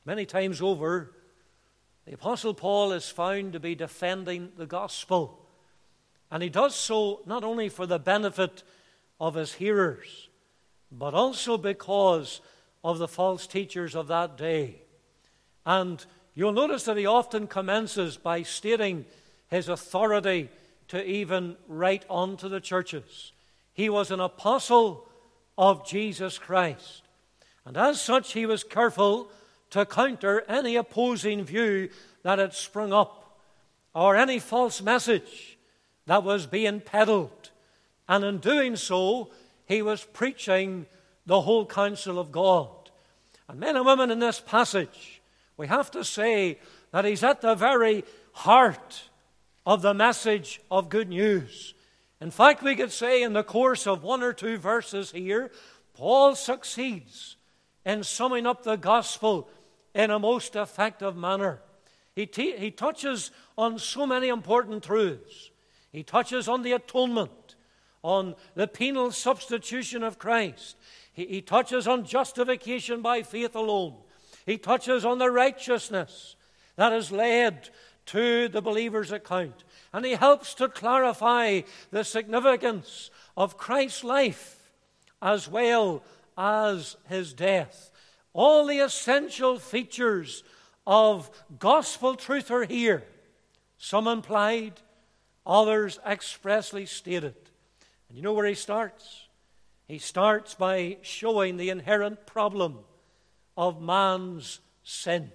Many times over, the Apostle Paul is found to be defending the gospel. And he does so not only for the benefit of his hearers, but also because of the false teachers of that day. And you'll notice that he often commences by stating his authority to even write unto the churches. He was an apostle of Jesus Christ. And as such, he was careful to counter any opposing view that had sprung up, or any false message that was being peddled. And in doing so, he was preaching the whole counsel of God. And men and women, in this passage, we have to say that he's at the very heart of the message of good news. In fact, we could say in the course of one or two verses here, Paul succeeds in summing up the gospel in a most effective manner. He touches on so many important truths. He touches on the atonement, on the penal substitution of Christ. He touches on justification by faith alone. He touches on the righteousness that is led to the believer's account. And he helps to clarify the significance of Christ's life as well as his death. All the essential features of gospel truth are here. Some implied, others expressly stated. And you know where he starts? He starts by showing the inherent problem of man's sin.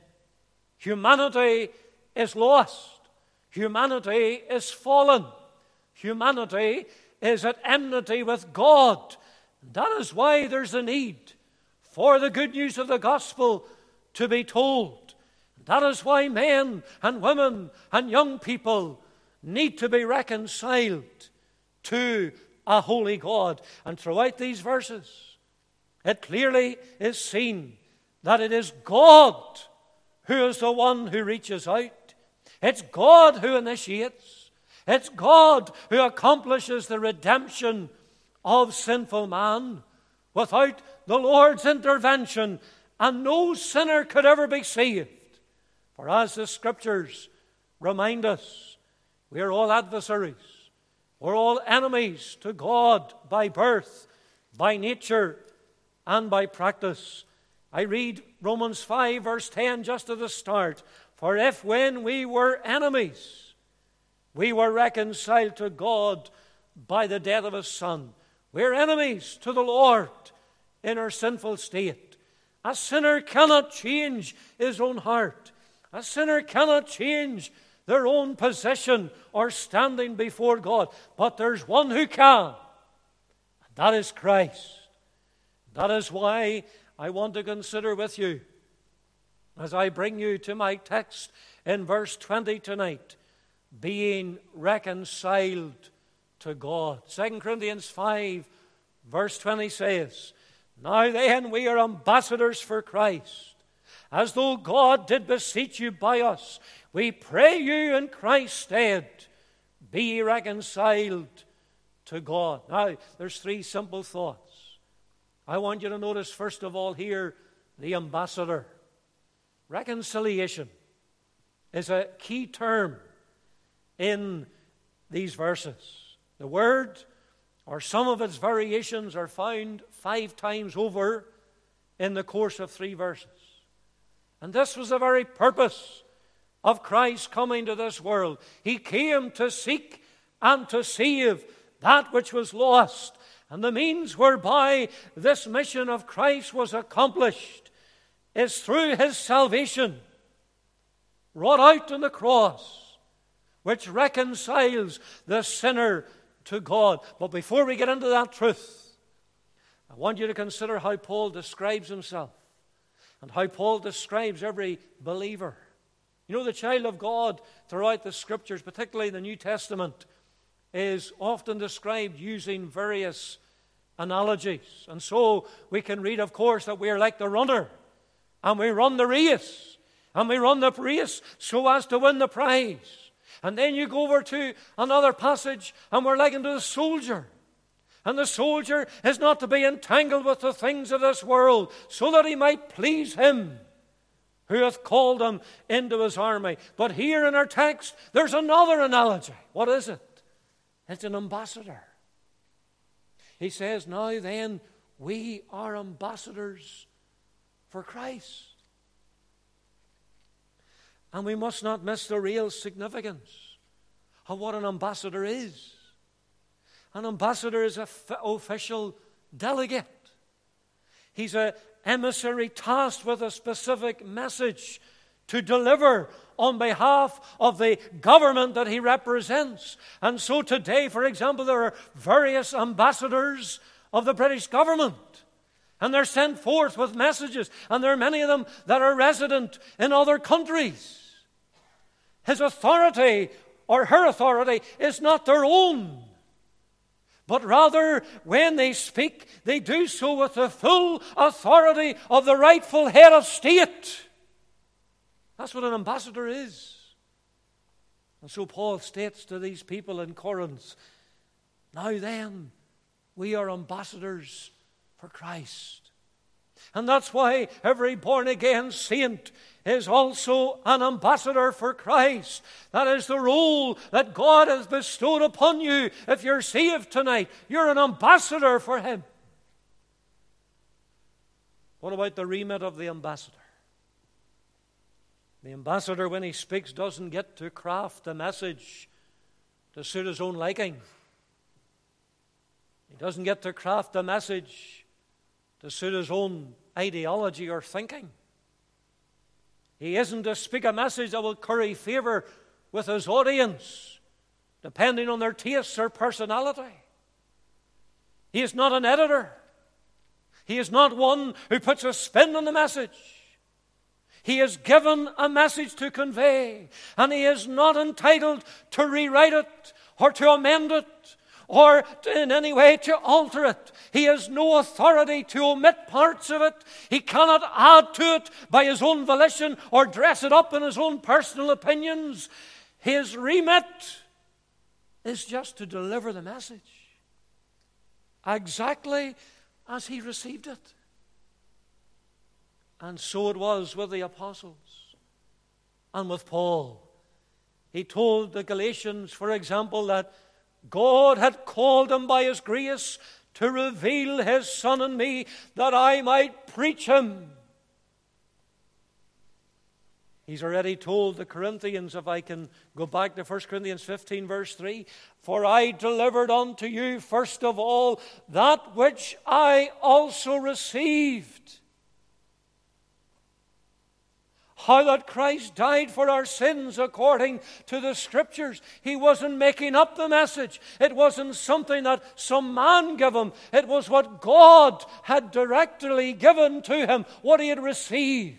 Humanity is lost. Humanity is fallen. Humanity is at enmity with God. That is why there's a need for the good news of the gospel to be told. That is why men and women and young people need to be reconciled to a holy God. And throughout these verses, it clearly is seen that it is God who is the one who reaches out. It's God who initiates. It's God who accomplishes the redemption of sinful man. Without the Lord's intervention, and no sinner could ever be saved. For as the Scriptures remind us, we are all adversaries. We're all enemies to God by birth, by nature, and by practice. I read Romans 5 verse 10 just at the start. For if when we were enemies, we were reconciled to God by the death of His Son. We're enemies to the Lord in our sinful state. A sinner cannot change his own heart. A sinner cannot change their own position or standing before God. But there's one who can. And that is Christ. That is why I want to consider with you, as I bring you to my text in verse 20 tonight, being reconciled to God. 2 Corinthians 5 verse 20 says, Now then we are ambassadors for Christ, as though God did beseech you by us. We pray you in Christ's stead, be ye reconciled to God. Now, there's three simple thoughts. I want you to notice, first of all, here, the ambassador. Reconciliation is a key term in these verses. The word, or some of its variations, are found 5 times over in the course of 3 verses. And this was the very purpose of Christ coming to this world. He came to seek and to save that which was lost. And the means whereby this mission of Christ was accomplished is through His salvation, wrought out on the cross, which reconciles the sinner to God. But before we get into that truth, I want you to consider how Paul describes himself and how Paul describes every believer. You know, the child of God throughout the Scriptures, particularly the New Testament, is often described using various analogies. And so we can read, of course, that we are like the runner, and we run the race, and we run the race so as to win the prize. And then you go over to another passage, and we're likened to the soldier. And the soldier is not to be entangled with the things of this world, so that he might please Him who hath called them into his army. But here in our text, there's another analogy. What is it? It's an ambassador. He says, now then, we are ambassadors for Christ. And we must not miss the real significance of what an ambassador is. An ambassador is an official delegate. He's an emissary tasked with a specific message to deliver on behalf of the government that he represents. And so today, for example, there are various ambassadors of the British government. And they're sent forth with messages. And there are many of them that are resident in other countries. His authority or her authority is not their own. But rather, when they speak, they do so with the full authority of the rightful head of state. That's what an ambassador is. And so Paul states to these people in Corinth, now then, we are ambassadors for Christ. And that's why every born-again saint is also an ambassador for Christ. That is the role that God has bestowed upon you. If you're saved tonight, you're an ambassador for Him. What about the remit of the ambassador? The ambassador, when he speaks, doesn't get to craft a message to suit his own liking. He doesn't get to craft a message to suit his own ideology or thinking. He isn't to speak a message that will curry favor with his audience, depending on their tastes or personality. He is not an editor. He is not one who puts a spin on the message. He is given a message to convey, and he is not entitled to rewrite it or to amend it or in any way to alter it. He has no authority to omit parts of it. He cannot add to it by his own volition or dress it up in his own personal opinions. His remit is just to deliver the message exactly as he received it. And so it was with the apostles and with Paul. He told the Galatians, for example, that God had called him by His grace to reveal His Son in me, that I might preach Him. He's already told the Corinthians, if I can go back to 1 Corinthians 15, verse 3, for I delivered unto you first of all that which I also received. How that Christ died for our sins according to the Scriptures. He wasn't making up the message. It wasn't something that some man gave him. It was what God had directly given to him, what he had received.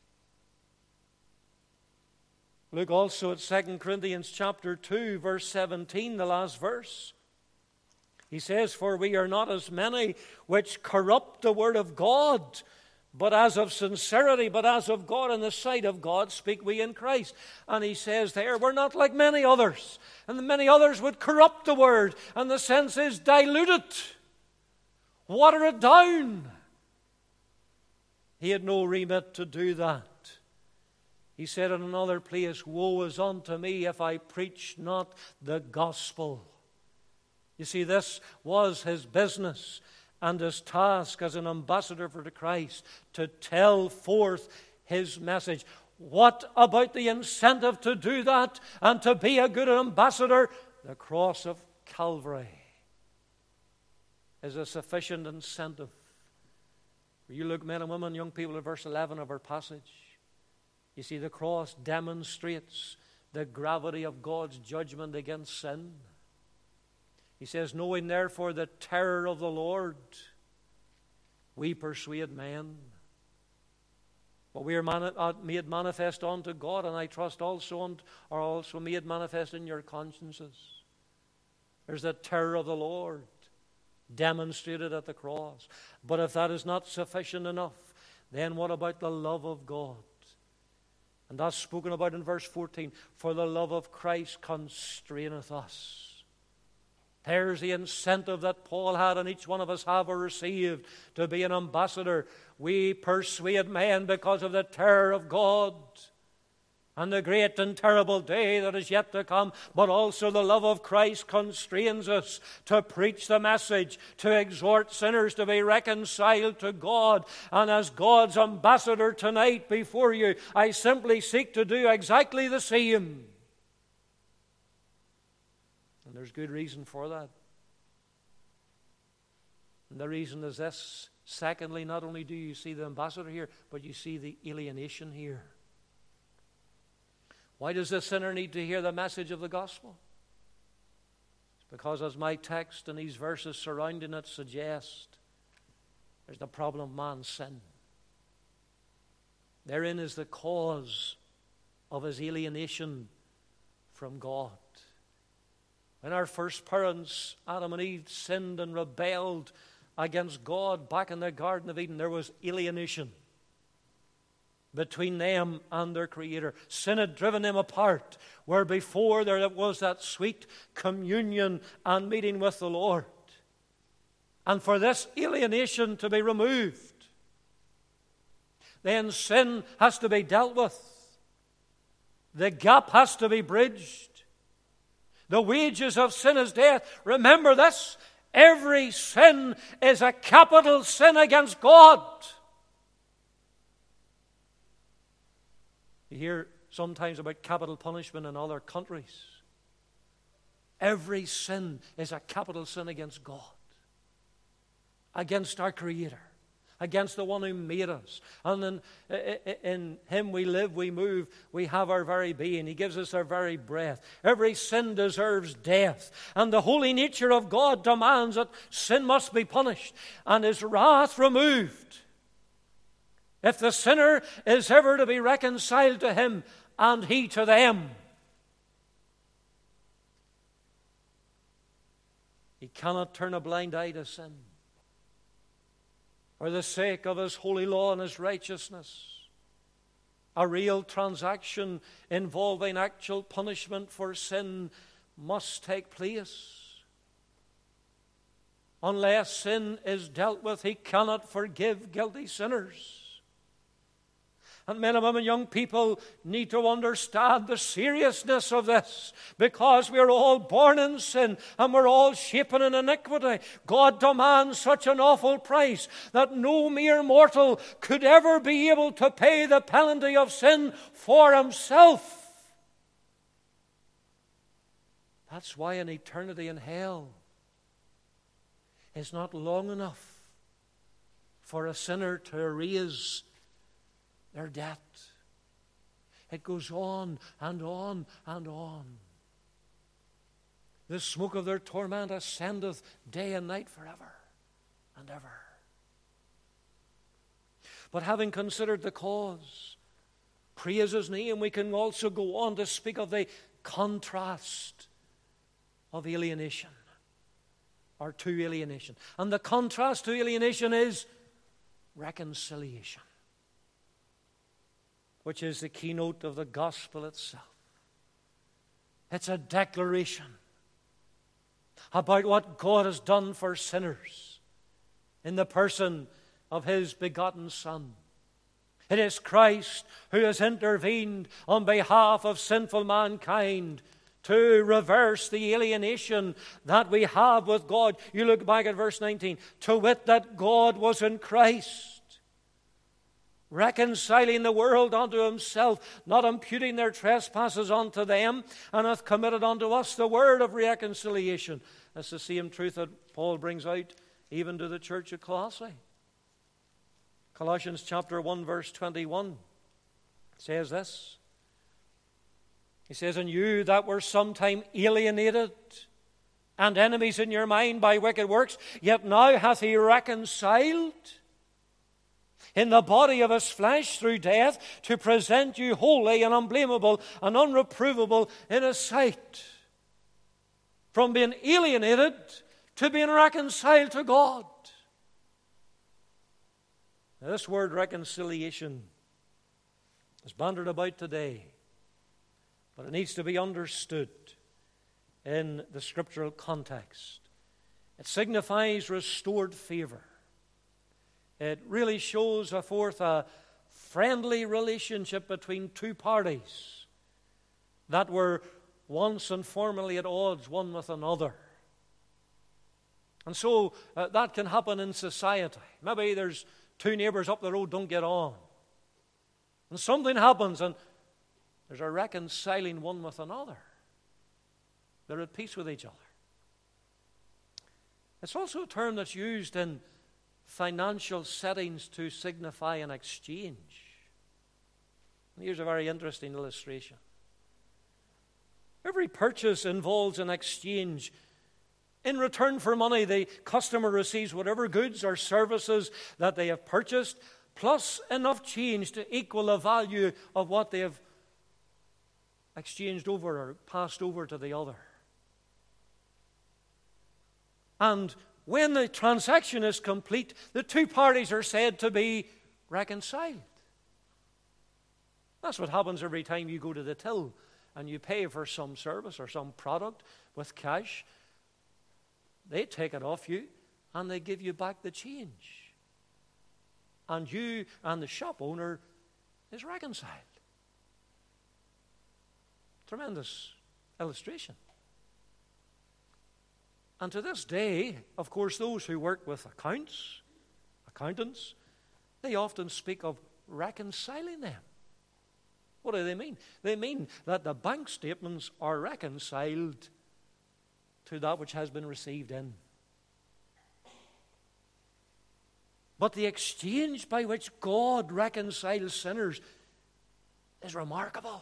Look also at 2 Corinthians chapter 2, verse 17, the last verse. He says, for we are not as many which corrupt the word of God, but as of sincerity, but as of God, in the sight of God, speak we in Christ. And he says there, we're not like many others. And the many others would corrupt the word. And the sense is dilute it. Water it down. He had no remit to do that. He said in another place, woe is unto me if I preach not the gospel. You see, this was his business and his task as an ambassador for Christ, to tell forth his message. What about the incentive to do that and to be a good ambassador? The cross of Calvary is a sufficient incentive. You look, men and women, young people, at verse 11 of our passage. You see, the cross demonstrates the gravity of God's judgment against sin. He says, knowing therefore the terror of the Lord, we persuade men. But we are made manifest unto God, and I trust also are also made manifest in your consciences. There's the terror of the Lord demonstrated at the cross. But if that is not sufficient enough, then what about the love of God? And that's spoken about in verse 14. For the love of Christ constraineth us. Here's the incentive that Paul had and each one of us have or received to be an ambassador. We persuade men because of the terror of God and the great and terrible day that is yet to come, but also the love of Christ constrains us to preach the message, to exhort sinners to be reconciled to God. And as God's ambassador tonight before you, I simply seek to do exactly the same. And there's good reason for that. And the reason is this. Secondly, not only do you see the ambassador here, but you see the alienation here. Why does the sinner need to hear the message of the gospel? It's because, as my text and these verses surrounding it suggest, there's the problem of man's sin. Therein is the cause of his alienation from God. When our first parents, Adam and Eve, sinned and rebelled against God back in the Garden of Eden, there was alienation between them and their Creator. Sin had driven them apart, where before there was that sweet communion and meeting with the Lord. And for this alienation to be removed, then sin has to be dealt with. The gap has to be bridged. The wages of sin is death. Remember this, every sin is a capital sin against God. You hear sometimes about capital punishment in other countries. Every sin is a capital sin against God, against our Creator, against the one who made us. And in Him we live, we move, we have our very being. He gives us our very breath. Every sin deserves death. And the holy nature of God demands that sin must be punished and His wrath removed, if the sinner is ever to be reconciled to Him and He to them. He cannot turn a blind eye to sin for the sake of His holy law and His righteousness. A real transaction involving actual punishment for sin must take place. Unless sin is dealt with, He cannot forgive guilty sinners. And men and women, young people, need to understand the seriousness of this, because we are all born in sin and we're all shapen in iniquity. God demands such an awful price that no mere mortal could ever be able to pay the penalty of sin for himself. That's why an eternity in hell is not long enough for a sinner to erase their debt. It goes on and on and on. The smoke of their torment ascendeth day and night forever and ever. But having considered the cause, praise His name, we can also go on to speak of the contrast of alienation, or to alienation. And the contrast to alienation is reconciliation, which is the keynote of the gospel itself. It's a declaration about what God has done for sinners in the person of His begotten Son. It is Christ who has intervened on behalf of sinful mankind to reverse the alienation that we have with God. You look back at verse 19. To wit, that God was in Christ, reconciling the world unto Himself, not imputing their trespasses unto them, and hath committed unto us the word of reconciliation. That's the same truth that Paul brings out even to the church of Colossae. Colossians chapter 1 verse 21 says this. He says, and you that were sometime alienated and enemies in your mind by wicked works, yet now hath He reconciled in the body of His flesh through death, to present you holy and unblameable and unreprovable in His sight. From being alienated to being reconciled to God. Now, this word reconciliation is bandied about today, but it needs to be understood in the scriptural context. It signifies restored favor. It really shows forth a friendly relationship between two parties that were once and formerly at odds one with another. And so that can happen in society. Maybe there's two neighbors up the road don't get on. And something happens and there's a reconciling one with another. They're at peace with each other. It's also a term that's used in financial settings to signify an exchange. And here's a very interesting illustration. Every purchase involves an exchange. In return for money, the customer receives whatever goods or services that they have purchased, plus enough change to equal the value of what they have exchanged over or passed over to the other. And when the transaction is complete, the two parties are said to be reconciled. That's what happens every time you go to the till and you pay for some service or some product with cash. They take it off you and they give you back the change. And you and the shop owner is reconciled. Tremendous illustration. And to this day, of course, those who work with accountants, they often speak of reconciling them. What do they mean? They mean that the bank statements are reconciled to that which has been received in. But the exchange by which God reconciles sinners is remarkable.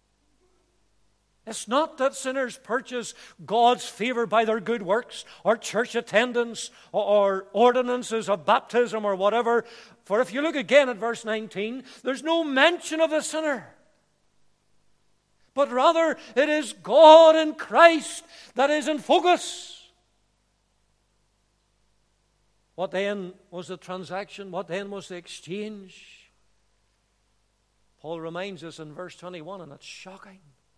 It's not that sinners purchase God's favor by their good works or church attendance or ordinances of baptism or whatever. For if you look again at verse 19, there's no mention of the sinner. But rather, it is God in Christ that is in focus. What then was the transaction? What then was the exchange? Paul reminds us in verse 21, and it's shocking.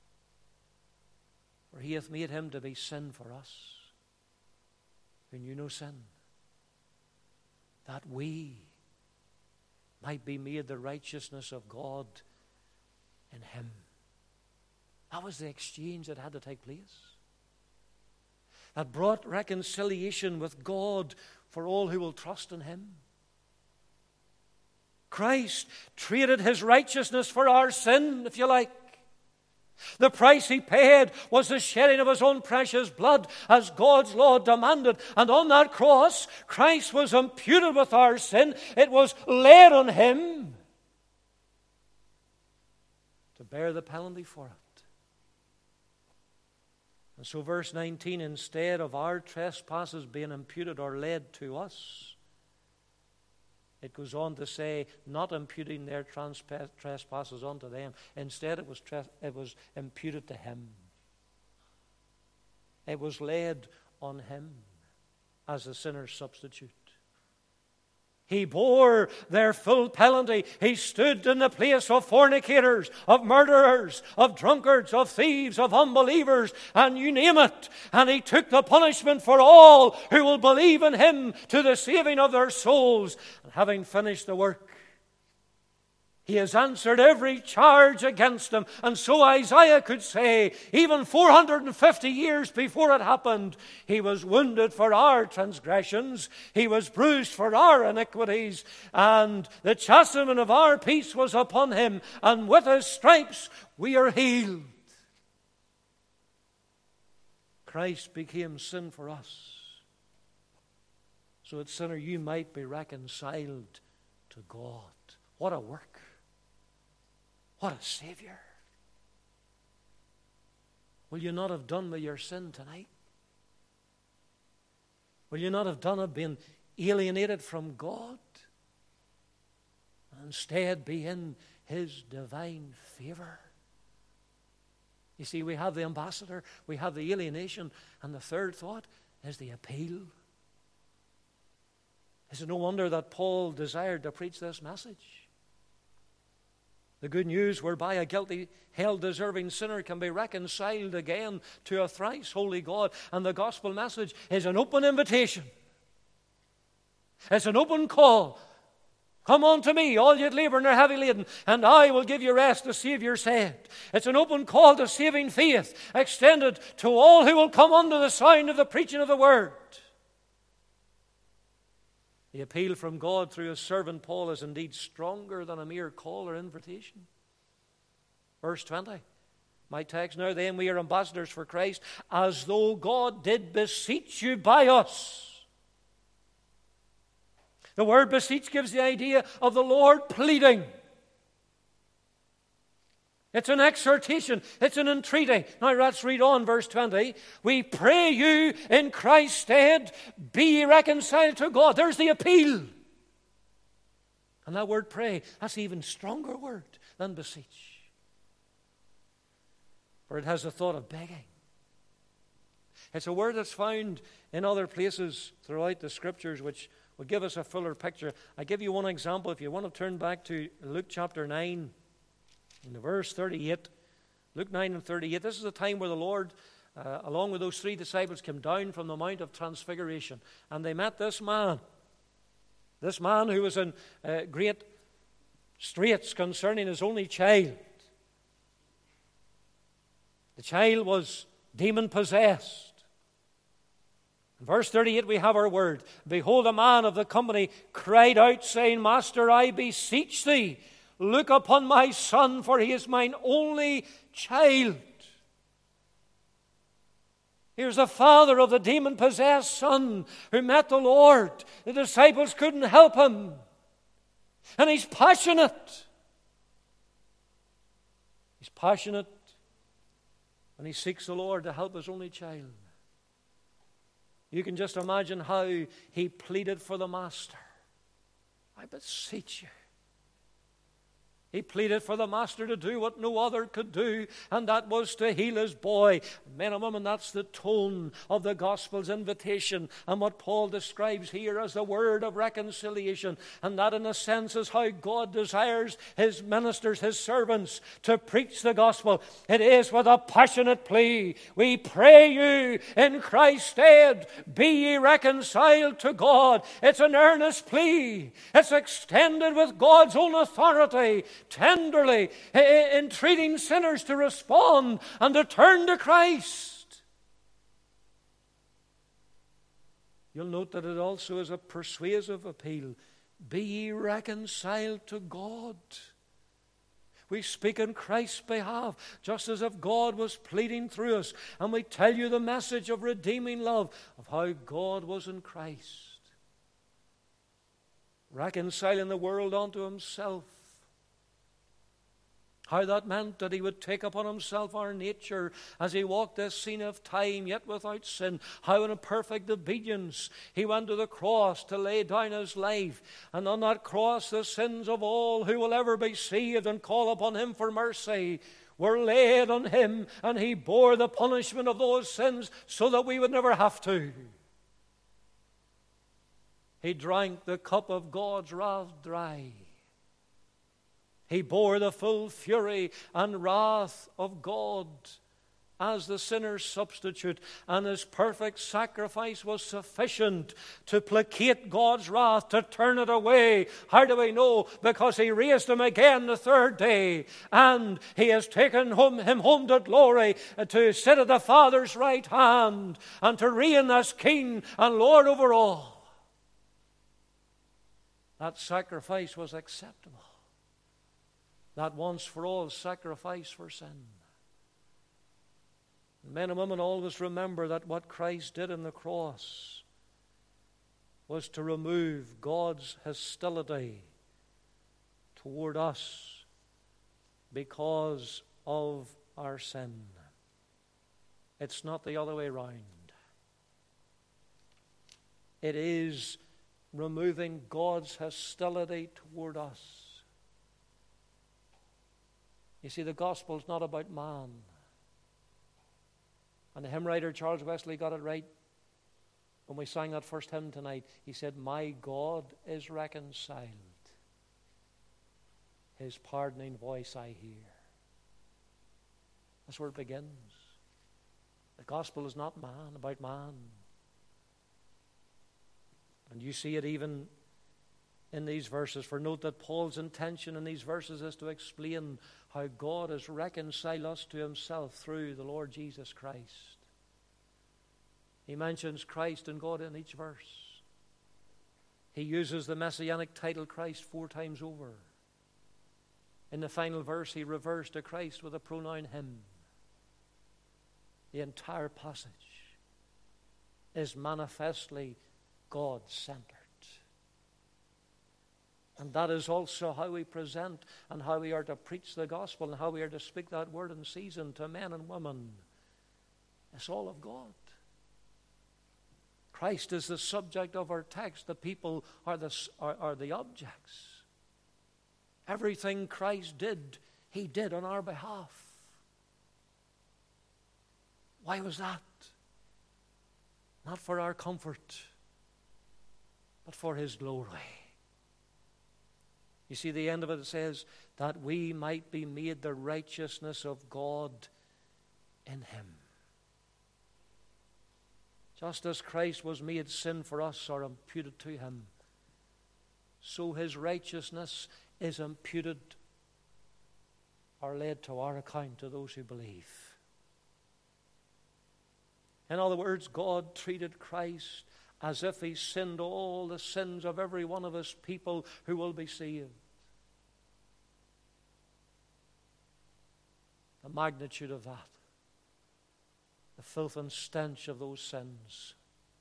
For he hath made him to be sin for us, who knew no sin, that we might be made the righteousness of God in him. That was the exchange that had to take place. That brought reconciliation with God for all who will trust in him. Christ traded his righteousness for our sin, if you like. The price he paid was the shedding of his own precious blood as God's law demanded. And on that cross, Christ was imputed with our sin. It was laid on him to bear the penalty for it. And so verse 19, instead of our trespasses being imputed or laid to us, it goes on to say, not imputing their trespasses unto them. Instead, it was imputed to him. It was laid on him as a sinner's substitute. He bore their full penalty. He stood in the place of fornicators, of murderers, of drunkards, of thieves, of unbelievers, and you name it. And he took the punishment for all who will believe in him to the saving of their souls. And having finished the work, he has answered every charge against them. And so Isaiah could say, even 450 years before it happened, he was wounded for our transgressions, he was bruised for our iniquities, and the chastisement of our peace was upon him, and with his stripes we are healed. Christ became sin for us, so that, sinner, you might be reconciled to God. What a work. What a Savior. Will you not have done with your sin tonight? Will you not have done it being alienated from God? And instead be in his divine favor? You see, we have the ambassador, we have the alienation, and the third thought is the appeal. Is it no wonder that Paul desired to preach this message? The good news whereby a guilty, hell-deserving sinner can be reconciled again to a thrice holy God. And the gospel message is an open invitation. It's an open call. Come unto me, all ye that labor and are heavy laden, and I will give you rest, the Savior said. It's an open call to saving faith, extended to all who will come under the sound of the preaching of the word. The appeal from God through his servant Paul is indeed stronger than a mere call or invitation. Verse 20, my text, now then we are ambassadors for Christ, as though God did beseech you by us. The word beseech gives the idea of the Lord pleading. It's an exhortation. It's an entreaty. Now let's read on verse 20. We pray you in Christ's stead, be ye reconciled to God. There's the appeal. And that word pray, that's an even stronger word than beseech. For it has the thought of begging. It's a word that's found in other places throughout the Scriptures which will give us a fuller picture. I give you one example. If you want to turn back to Luke chapter 9, in verse 38, Luke 9 and 38, this is the time where the Lord, along with those three disciples, came down from the Mount of Transfiguration. And they met this man who was in great straits concerning his only child. The child was demon-possessed. In verse 38 we have our word. Behold, a man of the company cried out, saying, Master, I beseech thee, look upon my son, for he is mine only child. Here's the father of the demon-possessed son who met the Lord. The disciples couldn't help him. And he's passionate. He's passionate, and he seeks the Lord to help his only child. You can just imagine how he pleaded for the master. I beseech you. He pleaded for the master to do what no other could do, and that was to heal his boy. Men and women, that's the tone of the gospel's invitation, and what Paul describes here as the word of reconciliation. And that, in a sense, is how God desires his ministers, his servants, to preach the gospel. It is with a passionate plea. We pray you in Christ's stead, be ye reconciled to God. It's an earnest plea. It's extended with God's own authority, tenderly entreating sinners to respond and to turn to Christ. You'll note that it also is a persuasive appeal. Be ye reconciled to God. We speak in Christ's behalf, just as if God was pleading through us. And we tell you the message of redeeming love, of how God was in Christ, reconciling the world unto himself. How that meant that he would take upon himself our nature as he walked this scene of time, yet without sin. How in a perfect obedience he went to the cross to lay down his life. And on that cross the sins of all who will ever be saved and call upon him for mercy were laid on him, and he bore the punishment of those sins so that we would never have to. He drank the cup of God's wrath dry. He bore the full fury and wrath of God as the sinner's substitute, and his perfect sacrifice was sufficient to placate God's wrath, to turn it away. How do we know? Because he raised him again the third day, and he has taken him home to glory, to sit at the Father's right hand, and to reign as King and Lord over all. That sacrifice was acceptable. That once for all sacrifice for sin. Men and women, always remember that what Christ did on the cross was to remove God's hostility toward us because of our sin. It's not the other way around. It is removing God's hostility toward us. You see, the gospel is not about man. And the hymn writer Charles Wesley got it right when we sang that first hymn tonight. He said, my God is reconciled. His pardoning voice I hear. That's where it begins. The gospel is not man about man. And you see it even in these verses. For note that Paul's intention in these verses is to explain how God has reconciled us to himself through the Lord Jesus Christ. He mentions Christ and God in each verse. He uses the messianic title Christ 4 times over. In the final verse, he refers to Christ with the pronoun him. The entire passage is manifestly God-centered. And that is also how we present and how we are to preach the gospel and how we are to speak that word in season to men and women. It's all of God. Christ is the subject of our text. The people are the objects. Everything Christ did, he did on our behalf. Why was that? Not for our comfort, but for his glory. You see, the end of it says, that we might be made the righteousness of God in him. Just as Christ was made sin for us or imputed to him, so his righteousness is imputed or laid to our account to those who believe. In other words, God treated Christ as if he sinned all the sins of every one of his people who will be saved. The magnitude of that, the filth and stench of those sins.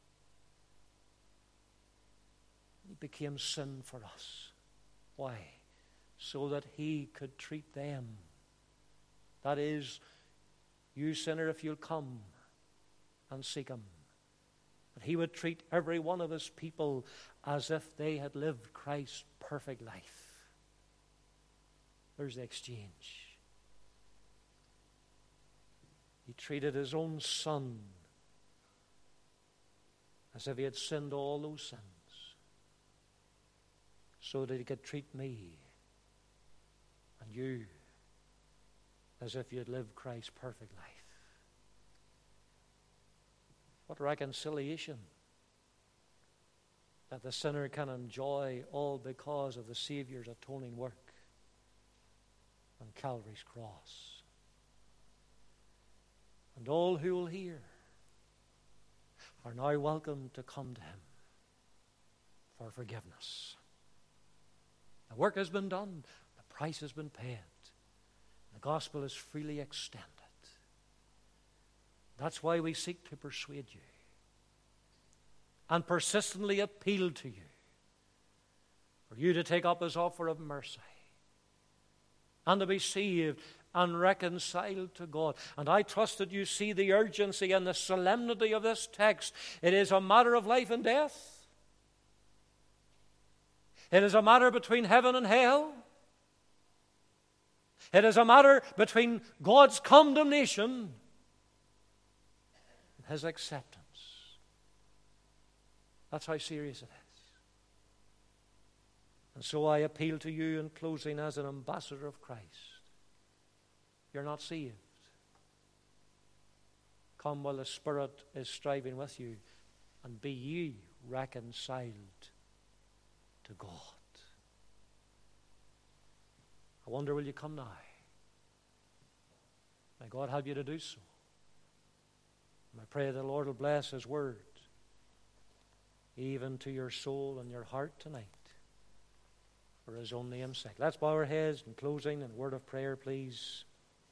He became sin for us. Why? So that he could treat them. That is, you sinner, if you'll come and seek him, that he would treat every one of his people as if they had lived Christ's perfect life. There's the exchange. He treated his own son as if he had sinned all those sins, so that he could treat me and you as if you had lived Christ's perfect life. What reconciliation that the sinner can enjoy, all because of the Savior's atoning work on Calvary's cross. And all who will hear are now welcome to come to him for forgiveness. The work has been done, the price has been paid, the gospel is freely extended. That's why we seek to persuade you and persistently appeal to you for you to take up his offer of mercy and to be saved and reconciled to God. And I trust that you see the urgency and the solemnity of this text. It is a matter of life and death. It is a matter between heaven and hell. It is a matter between God's condemnation and his acceptance. That's how serious it is. And so I appeal to you in closing as an ambassador of Christ. You're not saved. Come while the Spirit is striving with you, and be ye reconciled to God. I wonder, will you come now? May God help you to do so. And I pray the Lord will bless his word, even to your soul and your heart tonight, for his own name's sake. Let's bow our heads in closing and a word of prayer, please.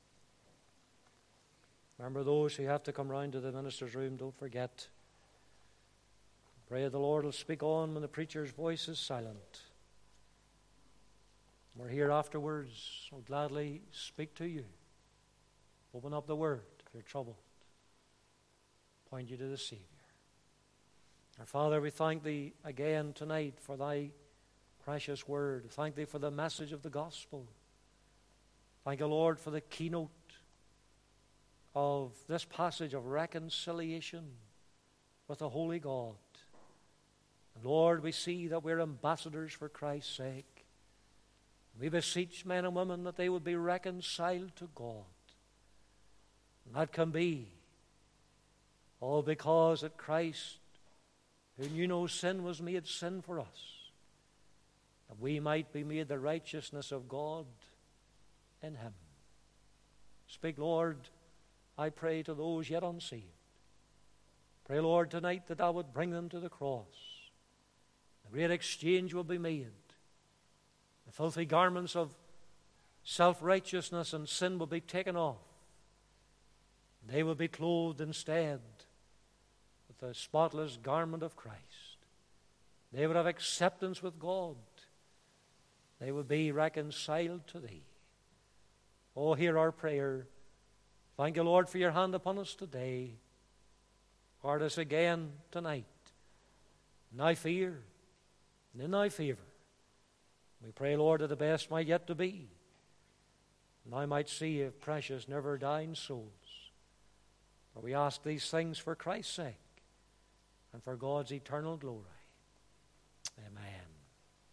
Remember, those who have to come round to the minister's room, don't forget. Pray the Lord will speak on when the preacher's voice is silent. We're here afterwards. We'll gladly speak to you. Open up the word if you're troubled. Point you to the Savior. Our Father, we thank thee again tonight for thy precious word. Thank thee for the message of the gospel. Thank you, Lord, for the keynote of this passage of reconciliation with the holy God. And Lord, we see that we're ambassadors for Christ's sake. We beseech men and women that they would be reconciled to God. And that can be all because that Christ, who knew no sin, was made sin for us, that we might be made the righteousness of God in him. Speak, Lord, I pray, to those yet unsaved. Pray, Lord, tonight that thou would bring them to the cross. The great exchange will be made. The filthy garments of self-righteousness and sin will be taken off. They will be clothed instead with the spotless garment of Christ. They would have acceptance with God. They would be reconciled to thee. Oh, hear our prayer. Thank you, Lord, for your hand upon us today. Guard us again tonight. In thy fear and in thy favor. We pray, Lord, that the best might yet to be, and thou might see if precious, never dying souls. For we ask these things for Christ's sake and for God's eternal glory. Amen.